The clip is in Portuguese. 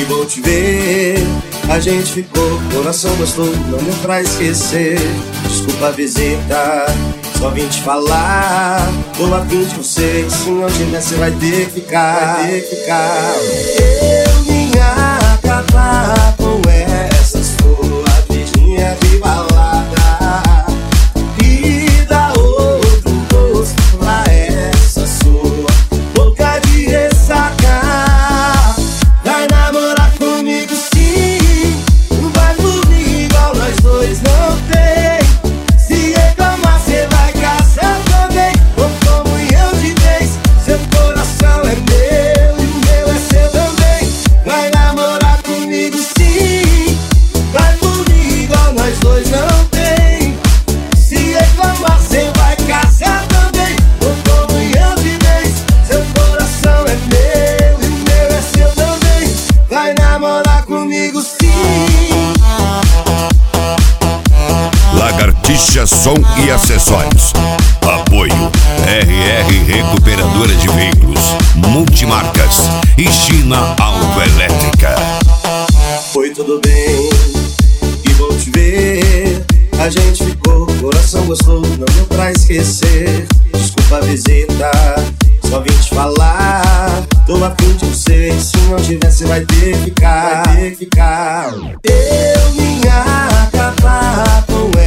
vou te ver. A gente ficou, coração gostou, não deu pra esquecer. Desculpa a visita, só vim te falar. Tô a fim de você, se não tiver cê vai ter que ficar. Eu vim acabar com essa sua vidinha de balada e dar outro gosto pra essa sua boca de ressaca. Vai namorar comigo sim, vai dormir igual nós dois não tem. Se reclamar cê vai caçar também, ou como eu de vez. Seu coração é meu e o meu é seu também. Vai namorar comigo sim, vai dormir igual nós dois não tem. Se reclamar cê vai caçar também, ou como eu de vez. Seu coração é meu e o meu é seu também. Vai namorar comigo sim. Lagartixa Som e Acessórios. Apoio RR Recuperadora de Veículos, Multimarcas e China Autoelétrica. Foi tudo bem e vou te ver. A gente ficou, coração gostou, não deu pra esquecer. Desculpa a visita, só vim te falar. Tô a fim de você, se não tiver cê vai ter que ficar. Eu vim acabar com